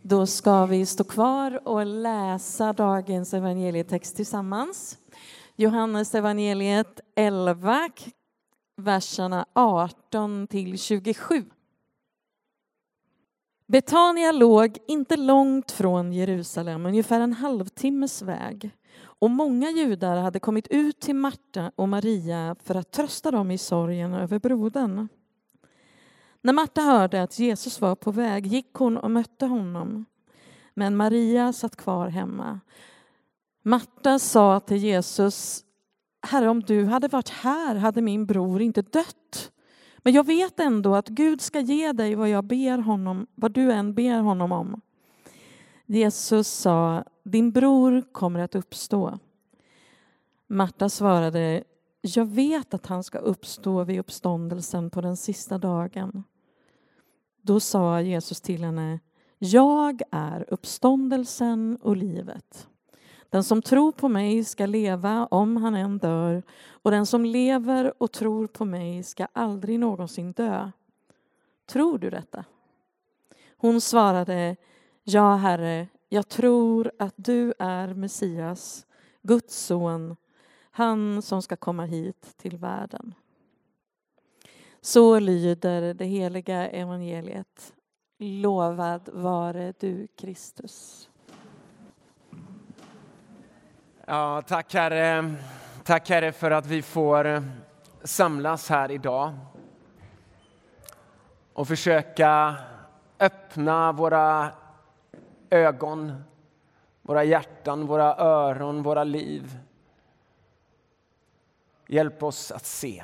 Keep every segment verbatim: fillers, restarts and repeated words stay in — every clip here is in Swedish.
Då ska vi stå kvar och läsa dagens evangelietext tillsammans. Johannes evangeliet elva, verserna arton till tjugosju. Betania låg inte långt från Jerusalem, ungefär en halvtimmes väg. Och många judar hade kommit ut till Marta och Maria för att trösta dem i sorgen över brodern. När Marta hörde att Jesus var på väg gick hon och mötte honom. Men Maria satt kvar hemma. Marta sa till Jesus: Herre, om du hade varit här hade min bror inte dött. Men jag vet ändå att Gud ska ge dig vad jag ber honom, vad du än ber honom om. Jesus sa: din bror kommer att uppstå. Marta svarade: jag vet att han ska uppstå vid uppståndelsen på den sista dagen. Då sa Jesus till henne: jag är uppståndelsen och livet. Den som tror på mig ska leva om han än dör, och den som lever och tror på mig ska aldrig någonsin dö. Tror du detta? Hon svarade: ja, Herre, jag tror att du är Messias, Guds son, han som ska komma hit till världen. Så lyder det heliga evangeliet. Lovad vare du, Kristus. Ja, tack Herre. Tack Herre för att vi får samlas här idag och försöka öppna våra ögon, våra hjärtan, våra öron, våra liv. Hjälp oss att se.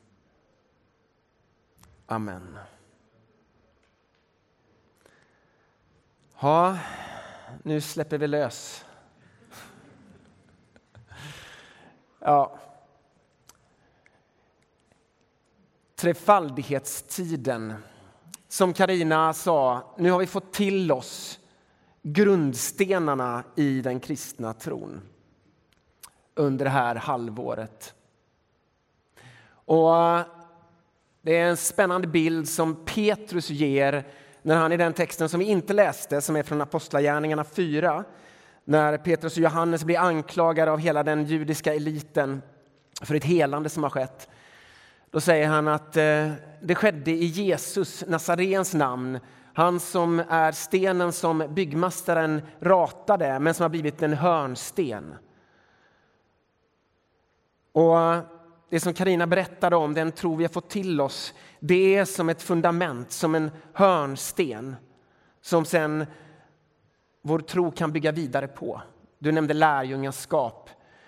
Amen. Ja, nu släpper vi lös. Ja. Trefaldighetstiden. Som Karina sa, nu har vi fått till oss grundstenarna i den kristna tron under det här halvåret. Och det är en spännande bild som Petrus ger när han i den texten som vi inte läste, som är från Apostlagärningarna fyra, när Petrus och Johannes blir anklagade av hela den judiska eliten för ett helande som har skett. Då säger han att eh, det skedde i Jesus, Nazarens namn. Han som är stenen som byggmästaren ratade, men som har blivit en hörnsten. Och det som Karina berättade om, den tro vi har fått till oss, det är som ett fundament, som en hörnsten som sen vår tro kan bygga vidare på. Du nämnde lärjungaskap.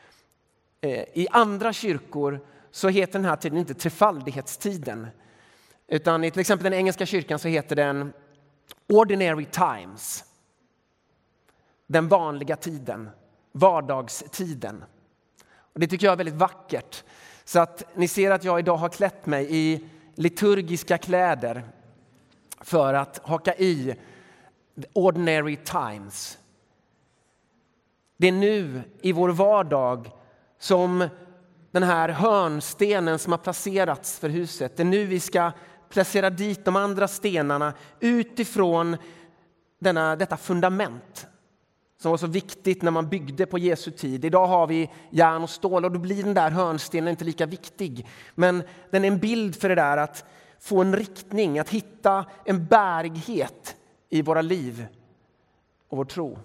I andra kyrkor så heter den här tiden inte trefaldighetstiden, utan i till exempel den engelska kyrkan så heter den ordinary times. Den vanliga tiden, vardagstiden. Och det tycker jag är väldigt vackert. Så att ni ser att jag idag har klätt mig i liturgiska kläder för att haka i ordinary times. Det är nu i vår vardag som den här hörnstenen som har placerats för huset. Det är nu vi ska placera dit de andra stenarna utifrån denna, detta fundament som var så viktigt när man byggde på Jesu tid. Idag har vi järn och stål och då blir den där hörnstenen inte lika viktig. Men den är en bild för det där att få en riktning, att hitta en bärighet i våra liv och vår tro.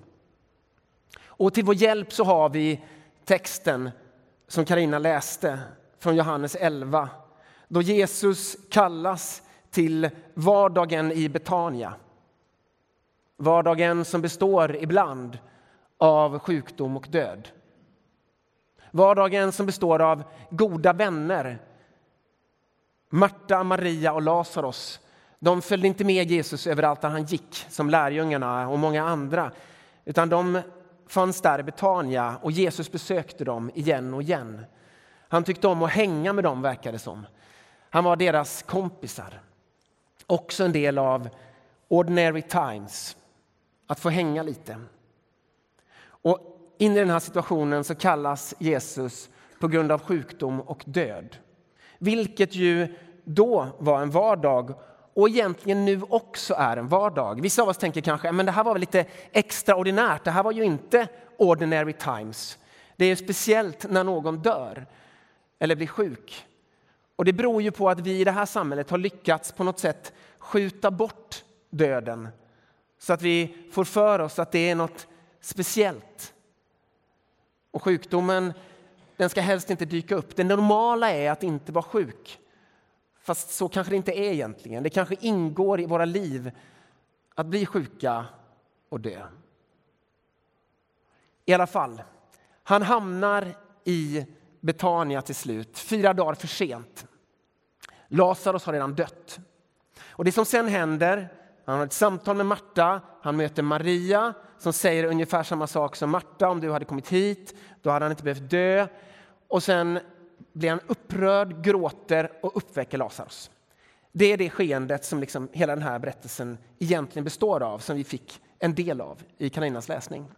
Och till vår hjälp så har vi texten som Karina läste från Johannes elva. Då Jesus kallas till vardagen i Betania. Vardagen som består ibland av sjukdom och död. Vardagen som består av goda vänner. Marta, Maria och Lazarus. De följde inte med Jesus överallt där han gick som lärjungarna och många andra. Utan de fanns där i Betania och Jesus besökte dem igen och igen. Han tyckte om att hänga med dem, verkade som. Han var deras kompisar. Också en del av ordinary times. Att få hänga lite. Och in i den här situationen så kallas Jesus på grund av sjukdom och död. Vilket ju då var en vardag och egentligen nu också är en vardag. Vissa av oss tänker kanske, men det här var väl lite extraordinärt. Det här var ju inte ordinary times. Det är speciellt när någon dör eller blir sjuk. Och det beror ju på att vi i det här samhället har lyckats på något sätt skjuta bort döden. Så att vi får för oss att det är något speciellt. Och sjukdomen, den ska helst inte dyka upp. Det normala är att inte vara sjuk. Fast så kanske det inte är egentligen. Det kanske ingår i våra liv att bli sjuka och dö. I alla fall, han hamnar i Betania till slut, fyra dagar för sent. Lazarus har redan dött. Och det som sen händer, han har ett samtal med Marta, han möter Maria som säger ungefär samma sak som Marta, om du hade kommit hit, då hade han inte behövt dö. Och sen blir han upprörd, gråter och uppväcker Lazarus. Det är det skeendet som liksom hela den här berättelsen egentligen består av, som vi fick en del av i Karinas läsning.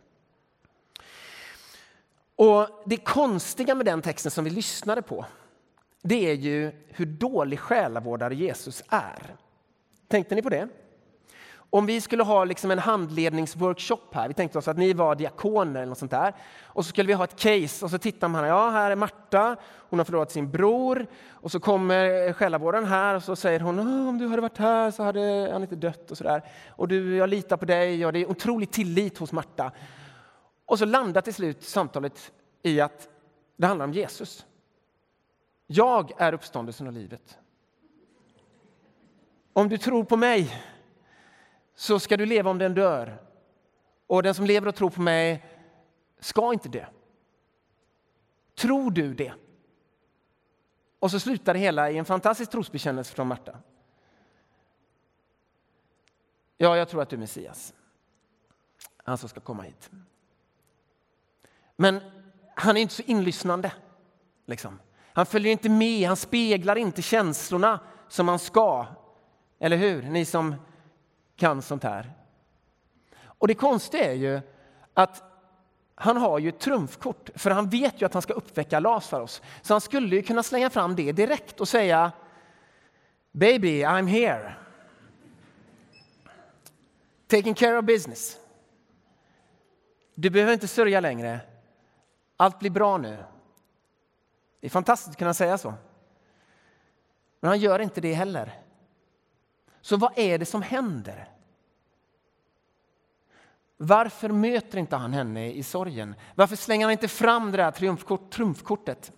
Och det konstiga med den texten som vi lyssnade på, det är ju hur dålig själavårdare Jesus är. Tänkte ni på det? Om vi skulle ha liksom en handledningsworkshop här, vi tänkte oss att ni var diakoner eller något sånt där, och så skulle vi ha ett case och så tittar man, ja här är Marta, hon har förlorat sin bror, och så kommer själavårdaren här och så säger hon, om du hade varit här så hade han inte dött och sådär, och du, jag litar på dig, och det är otrolig tillit hos Marta. Och så landar till slut samtalet i att det handlar om Jesus. Jag är uppståndelsen och livet. Om du tror på mig så ska du leva om den dör. Och den som lever och tror på mig ska inte dö. Tror du det? Och så slutar det hela i en fantastisk trosbekännelse från Marta. Ja, jag tror att du är Messias. Han som ska komma hit. Men han är inte så inlyssnande. Liksom. Han följer inte med, han speglar inte känslorna som man ska. Eller hur? Ni som kan sånt här. Och det konstiga är ju att han har ju ett trumfkort. För han vet ju att han ska uppväcka Lazarus. Så han skulle ju kunna slänga fram det direkt och säga, baby, I'm here. Taking care of business. Du behöver inte sörja längre. Allt blir bra nu. Det är fantastiskt att kunna säga så. Men han gör inte det heller. Så vad är det som händer? Varför möter inte han henne i sorgen? Varför slänger han inte fram det där triumfkort, trumfkortet?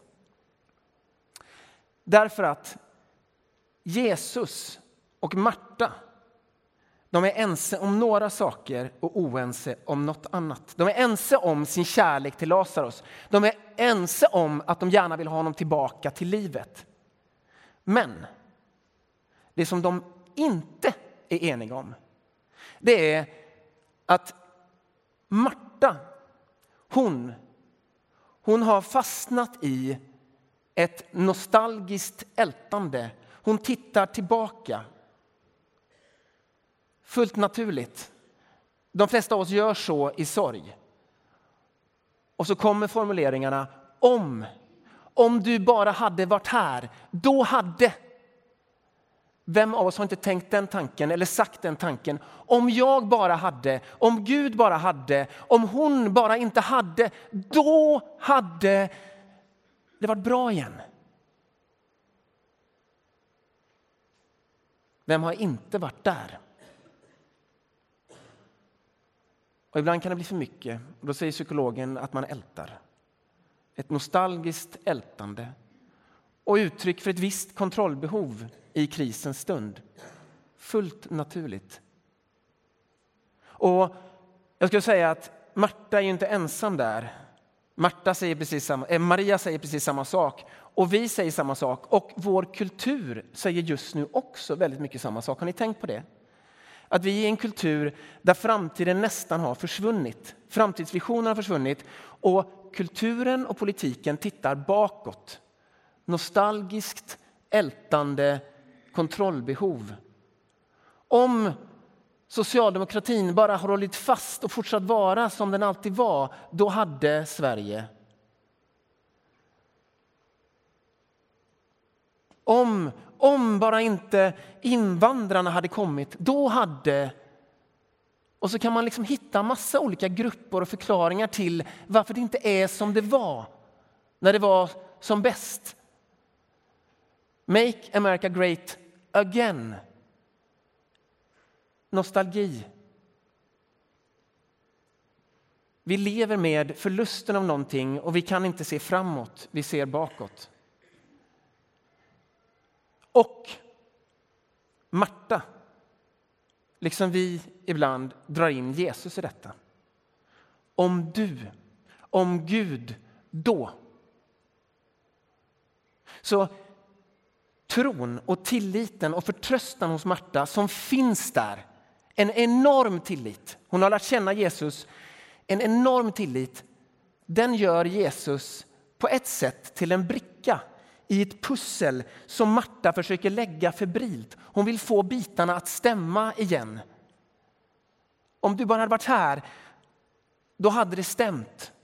Därför att Jesus och Marta, de är ense om några saker och oense om något annat. De är ense om sin kärlek till Lazarus. De är ense om att de gärna vill ha honom tillbaka till livet. Men det som de inte är eniga om, det är att Marta, hon, hon har fastnat i ett nostalgiskt ältande. Hon tittar tillbaka. Fullt naturligt. De flesta av oss gör så i sorg. Och så kommer formuleringarna om. Om du bara hade varit här, då hade. Vem av oss har inte tänkt den tanken eller sagt den tanken? Om jag bara hade, om Gud bara hade, om hon bara inte hade, då hade det varit bra igen. Vem har inte varit där? Och ibland kan det bli för mycket. Och då säger psykologen att man ältar. Ett nostalgiskt ältande. Och uttryck för ett visst kontrollbehov i krisens stund. Fullt naturligt. Och jag skulle säga att Marta är ju inte ensam där. Marta säger precis samma, eh, Maria säger precis samma sak. Och vi säger samma sak. Och vår kultur säger just nu också väldigt mycket samma sak. Har ni tänkt på det? Att vi är en kultur där framtiden nästan har försvunnit. Framtidsvisionen har försvunnit. Och kulturen och politiken tittar bakåt. Nostalgiskt, ältande, kontrollbehov. Om socialdemokratin bara har hållit fast och fortsatt vara som den alltid var, då hade Sverige. Om, om bara inte invandrarna hade kommit, då hade... Och så kan man liksom hitta massa olika grupper och förklaringar till varför det inte är som det var när det var som bäst. Make America great again. Nostalgi. Vi lever med förlusten av någonting och vi kan inte se framåt, vi ser bakåt. Och Marta, liksom vi ibland drar in Jesus i detta. Om du, om Gud, då. Så tron och tilliten och förtröstan hos Marta som finns där, en enorm tillit. Hon har lärt känna Jesus, en enorm tillit. Den gör Jesus på ett sätt till en bricka i ett pussel som Marta försöker lägga febrilt. Hon vill få bitarna att stämma igen. Om du bara hade varit här, då hade det stämt.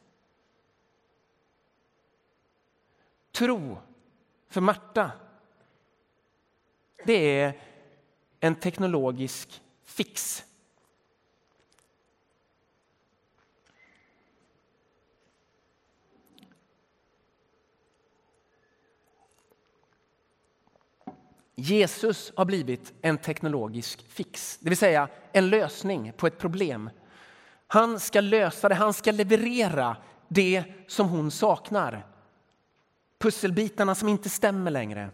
Tro för Marta, det är en teknologisk fix. Jesus har blivit en teknologisk fix, det vill säga en lösning på ett problem. Han ska lösa det, han ska leverera det som hon saknar. Pusselbitarna som inte stämmer längre.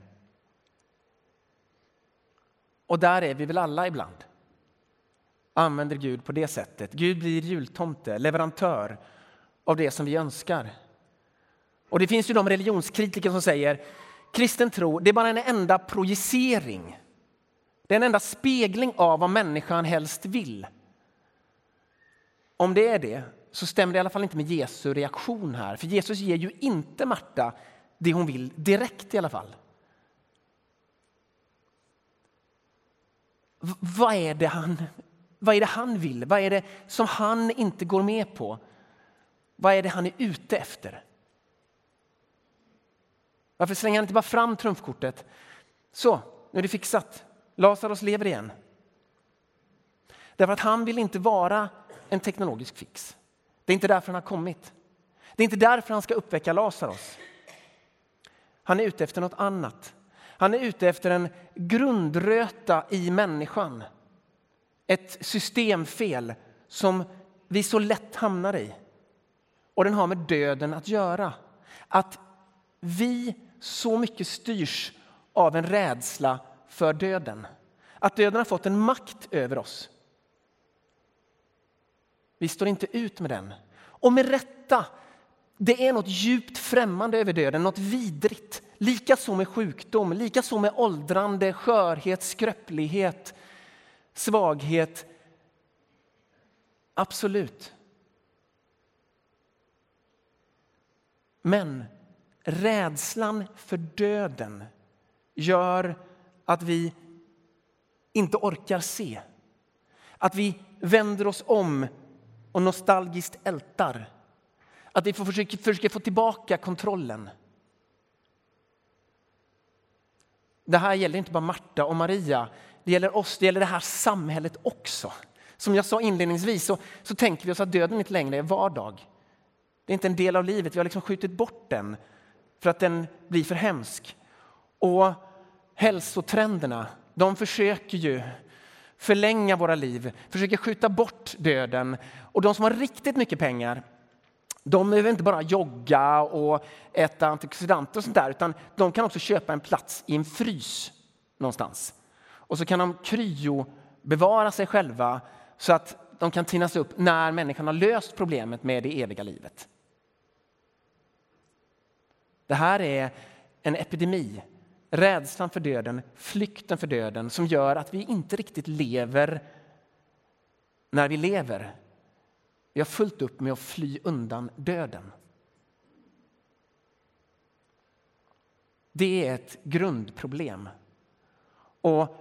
Och där är vi väl alla ibland. Använder Gud på det sättet. Gud blir jultomte, leverantör av det som vi önskar. Och det finns ju de religionskritiker som säger kristen tro, det är bara en enda projicering. Det är en enda spegling av vad människan helst vill. Om det är det så stämmer det i alla fall inte med Jesu reaktion här. För Jesus ger ju inte Marta det hon vill direkt i alla fall. V- vad är det han, vad är det han vill? Vad är det som han inte går med på? Vad är det han är ute efter? Varför slänger han inte bara fram trumfkortet? Så, nu är det fixat. Lazarus lever igen. Därför att han vill inte vara en teknologisk fix. Det är inte därför han har kommit. Det är inte därför han ska uppväcka Lazarus. Han är ute efter något annat. Han är ute efter en grundröta i människan. Ett systemfel som vi så lätt hamnar i. Och den har med döden att göra. Att vi så mycket styrs av en rädsla för döden. Att döden har fått en makt över oss. Vi står inte ut med den. Och med rätta, det är något djupt främmande över döden, något vidrigt. Lika så med sjukdom, lika så med åldrande, skörhet, skröplighet, svaghet. Absolut. Men rädslan för döden gör att vi inte orkar se. Att vi vänder oss om och nostalgiskt ältar. Att vi får försöka, försöka få tillbaka kontrollen. Det här gäller inte bara Marta och Maria. Det gäller oss, det gäller det här samhället också. Som jag sa inledningsvis så, så tänker vi oss att döden inte längre är vardag. Det är inte en del av livet. Vi har liksom skjutit bort den för att den blir för hemsk. Och hälsotrenderna, de försöker ju förlänga våra liv. Försöker skjuta bort döden. Och de som har riktigt mycket pengar, de behöver inte bara jogga och äta antioxidanter och sånt där. Utan de kan också köpa en plats i en frys någonstans. Och så kan de kryo bevara sig själva så att de kan tinas upp när människan har löst problemet med det eviga livet. Det här är en epidemi, rädslan för döden, flykten för döden som gör att vi inte riktigt lever när vi lever. Vi har fullt upp med att fly undan döden. Det är ett grundproblem. Och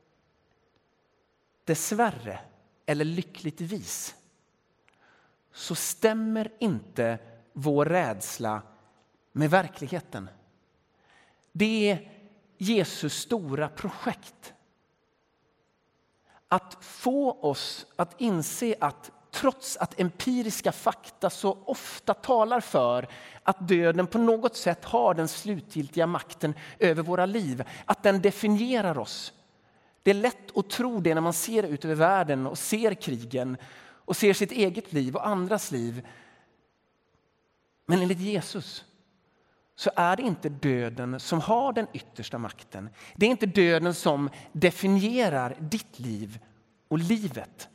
dessvärre, eller lyckligtvis, så stämmer inte vår rädsla med verkligheten. Det Jesus stora projekt. Att få oss att inse att trots att empiriska fakta så ofta talar för att döden på något sätt har den slutgiltiga makten över våra liv, att den definierar oss. Det är lätt att tro det när man ser ut över världen och ser krigen och ser sitt eget liv och andras liv. Men enligt Jesus så är det inte döden som har den yttersta makten. Det är inte döden som definierar ditt liv och livet.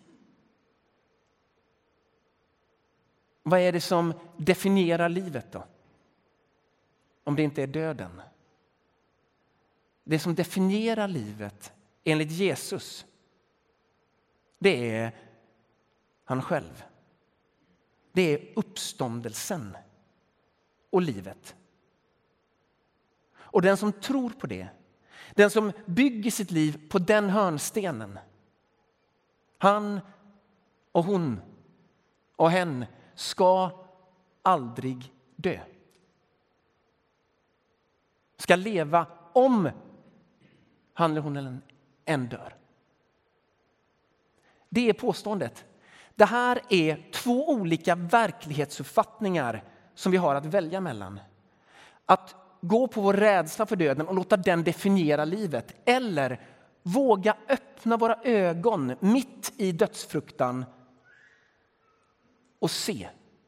Vad är det som definierar livet då? Om det inte är döden. Det som definierar livet enligt Jesus, det är han själv. Det är uppståndelsen och livet. Och den som tror på det, den som bygger sitt liv på den hörnstenen, han och hon och hen ska aldrig dö. Ska leva om han eller hon än dör. Det är påståendet. Det här är två olika verklighetsuppfattningar som vi har att välja mellan. Att gå på vår rädsla för döden och låta den definiera livet. Eller våga öppna våra ögon mitt i dödsfruktan och se.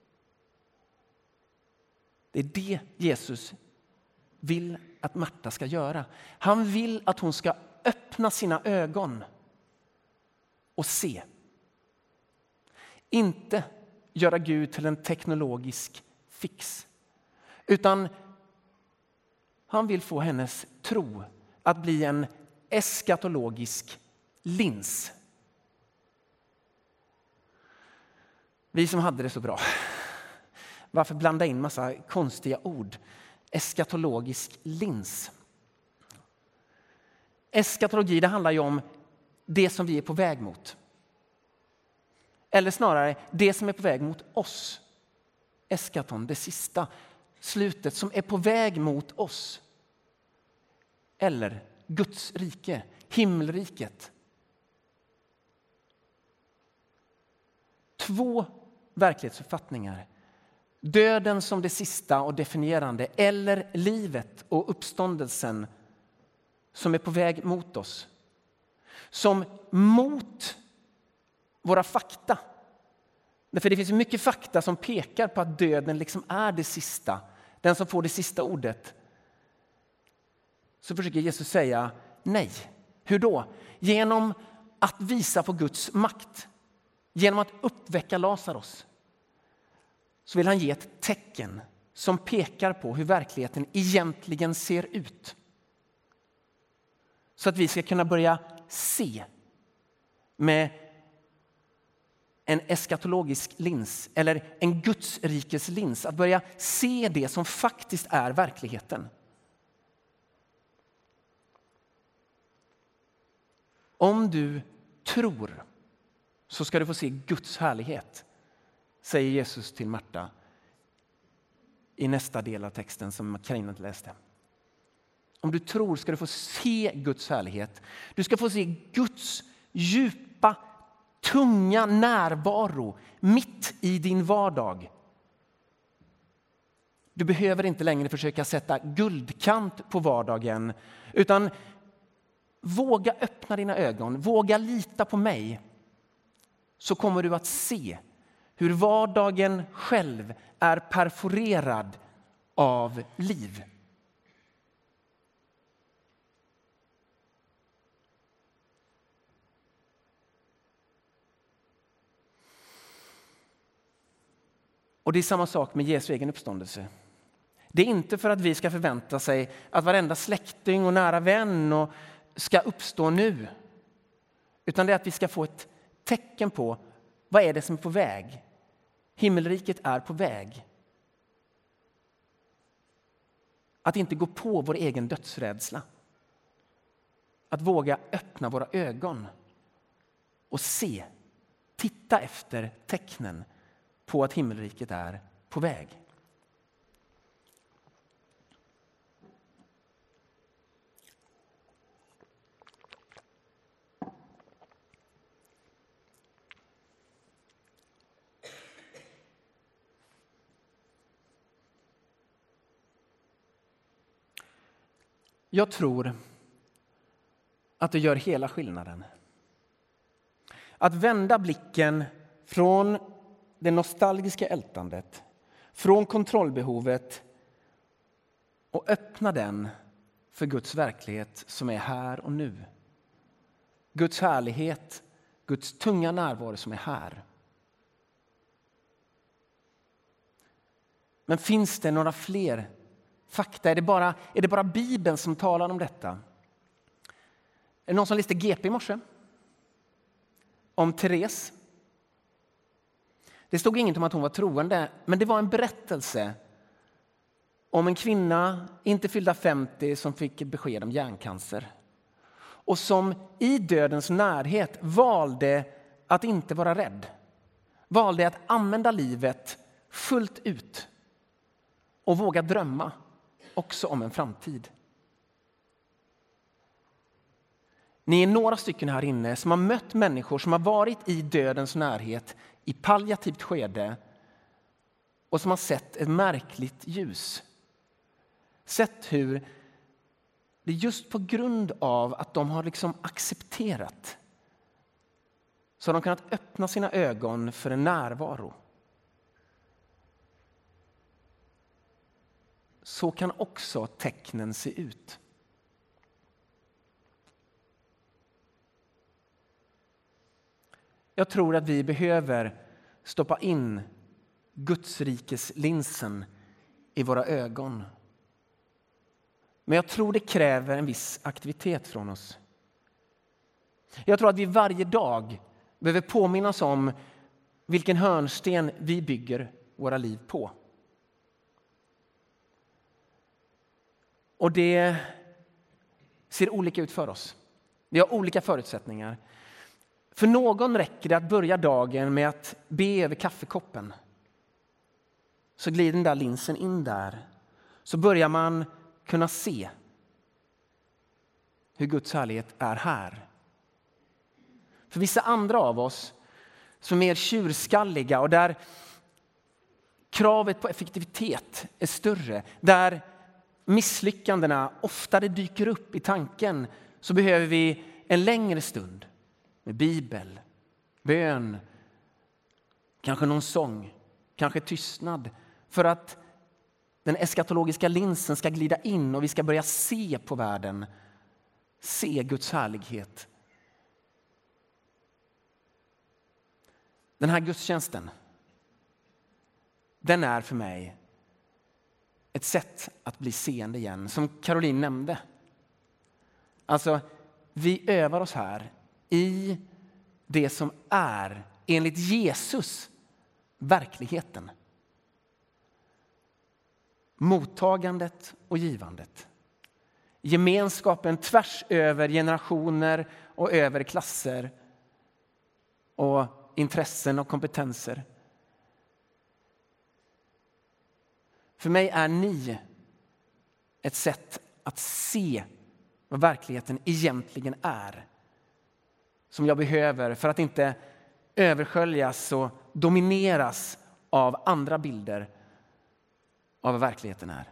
Det är det Jesus vill att Marta ska göra. Han vill att hon ska öppna sina ögon och se. Inte göra Gud till en teknologisk fix. Utan han vill få hennes tro att bli en eskatologisk lins. Vi som hade det så bra. Varför blanda in massa konstiga ord? Eskatologisk lins. Eskatologi, det handlar ju om det som vi är på väg mot. Eller snarare det som är på väg mot oss. Eskaton, det sista. Slutet som är på väg mot oss. Eller Guds rike, himmelriket. Två verklighetsuppfattningar. Döden som det sista och definierande, eller livet och uppståndelsen som är på väg mot oss. Som mot våra fakta. Därför det finns mycket fakta som pekar på att döden liksom är det sista. Den som får det sista ordet. Så försöker Jesus säga nej. Hur då? Genom att visa på Guds makt. Genom att uppväcka Lazarus. Så vill han ge ett tecken som pekar på hur verkligheten egentligen ser ut. Så att vi ska kunna börja se med en eskatologisk lins eller en Guds rikes lins. Att börja se det som faktiskt är verkligheten. Om du tror så ska du få se Guds härlighet, säger Jesus till Marta i nästa del av texten som Carina inte läste. Om du tror ska du få se Guds härlighet. Du ska få se Guds djupa, tunga närvaro mitt i din vardag. Du behöver inte längre försöka sätta guldkant på vardagen, utan våga öppna dina ögon, våga lita på mig, så kommer du att se hur vardagen själv är perforerad av liv. Och det är samma sak med Jesu egen uppståndelse. Det är inte för att vi ska förvänta sig att varenda släkting och nära vän och ska uppstå nu. Utan det är att vi ska få ett tecken på vad är det som är på väg. Himmelriket är på väg. Att inte gå på vår egen dödsrädsla. Att våga öppna våra ögon och se, titta efter tecknen på att himmelriket är på väg. Jag tror att det gör hela skillnaden. Att vända blicken från det nostalgiska ältandet, från kontrollbehovet och öppna den för Guds verklighet som är här och nu. Guds härlighet, Guds tunga närvaro som är här. Men finns det några fler fakta? Är det bara, är det bara Bibeln som talar om detta? Är det någon som läste G P i morse? Om Therese? Det stod inget om att hon var troende, men det var en berättelse om en kvinna, inte fyllda femtio, som fick besked om hjärncancer. Och som i dödens närhet valde att inte vara rädd. Valde att använda livet fullt ut. Och våga drömma också om en framtid. Ni är några stycken här inne som har mött människor som har varit i dödens närhet i palliativt skede och som har sett ett märkligt ljus. Sett hur det just på grund av att de har liksom accepterat så har de kunnat öppna sina ögon för en närvaro. Så kan också tecknen se ut. Jag tror att vi behöver stoppa in Guds rikes linsen i våra ögon. Men jag tror det kräver en viss aktivitet från oss. Jag tror att vi varje dag behöver påminna oss om vilken hörnsten vi bygger våra liv på. Och det ser olika ut för oss. Vi har olika förutsättningar. För någon räcker det att börja dagen med att be över kaffekoppen. Så glider den där linsen in där. Så börjar man kunna se hur Guds härlighet är här. För vissa andra av oss som är mer tjurskalliga och där kravet på effektivitet är större, där misslyckandena oftare dyker upp i tanken, så behöver vi en längre stund med bibel, bön, kanske någon sång, kanske tystnad, för att den eskatologiska linsen ska glida in och vi ska börja se på världen, se Guds härlighet. Den här gudstjänsten, den är för mig ett sätt att bli seende igen, som Caroline nämnde. Alltså, vi övar oss här i det som är, enligt Jesus, verkligheten. Mottagandet och givandet. Gemenskapen tvärs över generationer och över klasser och intressen och kompetenser. För mig är ni ett sätt att se vad verkligheten egentligen är. Som jag behöver för att inte översköljas och domineras av andra bilder av vad verkligheten är.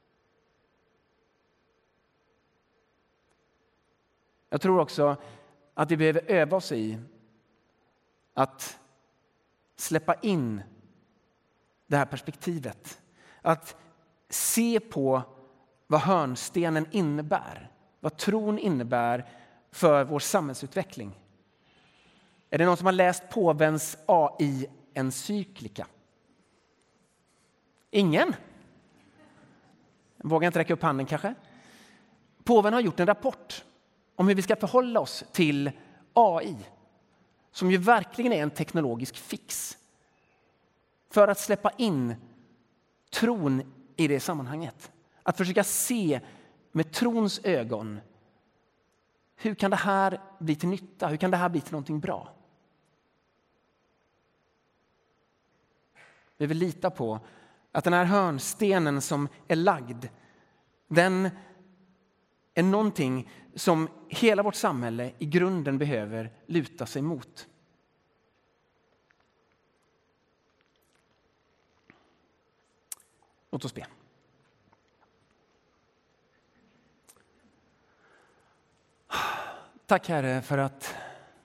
Jag tror också att vi behöver öva oss i att släppa in det här perspektivet. Att se på vad hörnstenen innebär. Vad tron innebär för vår samhällsutveckling. Är det någon som har läst påvens A I-encyklika? Ingen? Jag vågar inte räcka upp handen kanske. Påven har gjort en rapport om hur vi ska förhålla oss till A I. Som ju verkligen är en teknologisk fix. För att släppa in tron i det sammanhanget. Att försöka se med trons ögon. Hur kan det här bli till nytta? Hur kan det här bli till någonting bra? Vi vill lita på att den här hörnstenen som är lagd, den är någonting som hela vårt samhälle i grunden behöver luta sig mot. Låt oss be. Tack Herre för att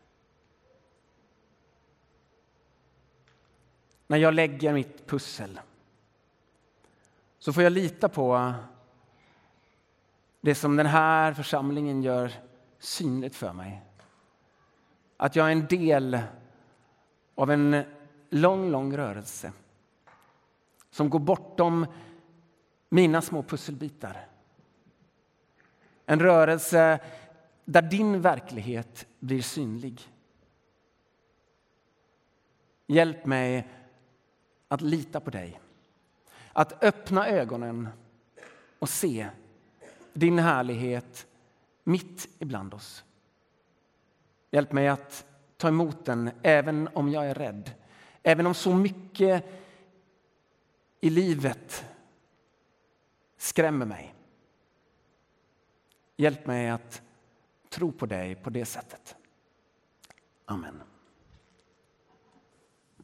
när jag lägger mitt pussel så får jag lita på det som den här församlingen gör synligt för mig. Att jag är en del av en lång, lång rörelse som går bortom mina små pusselbitar. En rörelse där din verklighet blir synlig. Hjälp mig att lita på dig. Att öppna ögonen och se din härlighet mitt ibland oss. Hjälp mig att ta emot den även om jag är rädd. Även om så mycket i livet skrämmer mig. Hjälp mig att tro på dig på det sättet. Amen.